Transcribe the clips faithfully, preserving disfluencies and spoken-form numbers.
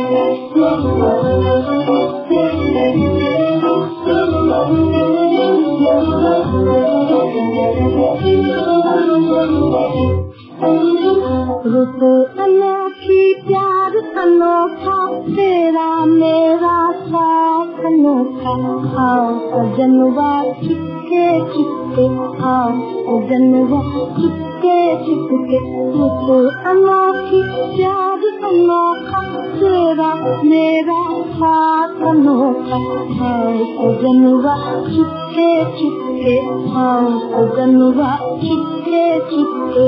रुत अनोखी प्यार अनोखा तेरा मेरा साथ अनोखा आओ सजनवा चिपके चिपके आओ सजनवा चिपके चिपके रुत अनोखी प्यार अनोखा तेरा मेरा साथ अनोखा आओ सजनवा चिपके चिपके आओ सजनवा चिपके चिपके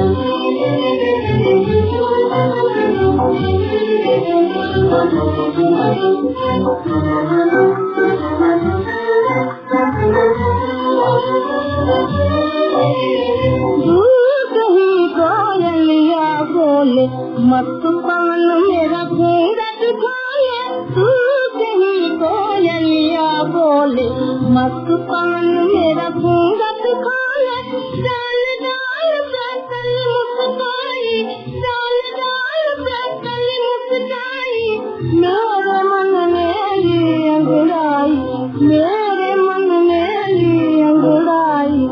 कोयलिया बोले मत पान मेरा घूंघट खोले तू कहीं कोयलिया बोले मत पान मेरा घूंघट खोले डाल डाल बतल मुस्काई डाल डाल बतल मुस्काई मेरे मन में ली अंगड़ाई मेरे मन में ली अंगड़ाई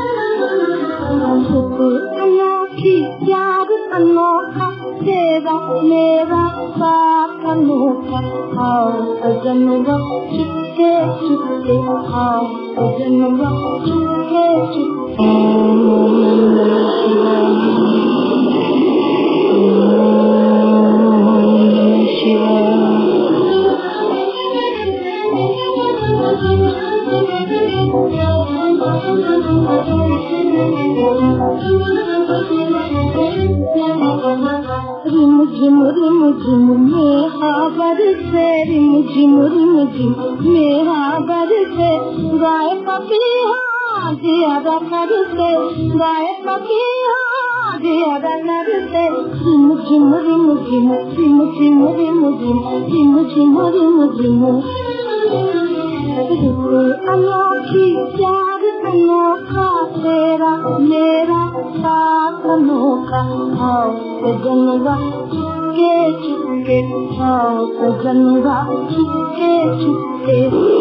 अनोखी प्यार अनोखा तेरा मेरा साथ अनोखा आओ सजनवा चिपके चिपके आओ सजनवा चिपके चिपके रिम झिम रिम झिम मेहा बरसे रिम झिम रिम झिम मेहा बरसे गाय पपीहा जियादा करसे गाय पपीहा जियादा करसे रिम झिम रिम झिम रिम झिम रिम झिम रिम झिम रिम झिम अनोखी प्यार अनोखा तेरा मेरा साथ अनोखा आओ सजनवा चिपके चिपके आओ सजनवा चिपके चिपके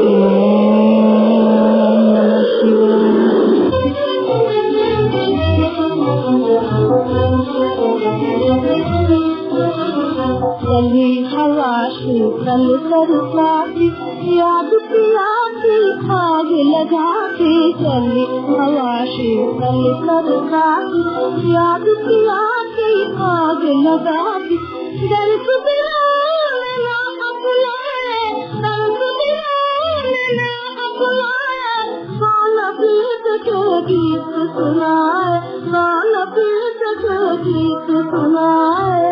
चली हवा शीतल तरसाती याद पिलाती आग लगाती चली हवा शीतल तरसाती याद पिलाती आग लगाती दर्द बिना ना अपनाए दर्द बिना ना अपनाए कौन पीत के गीत सुनाए कौन पीत के गीत सुनाए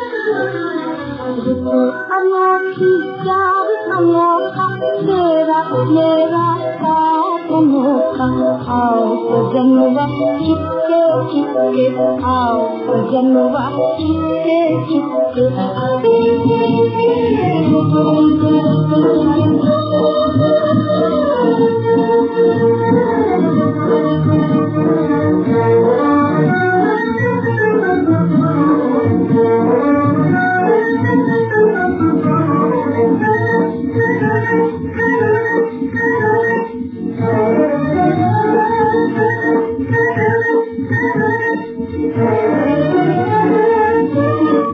अनोखी प्यार अनोखा तेरा मेरा साथ अनोखा आओ सजनवा चिपके चिपके आओ सजनवा चिपके चिपके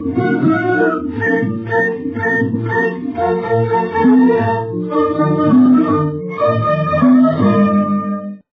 Thank you.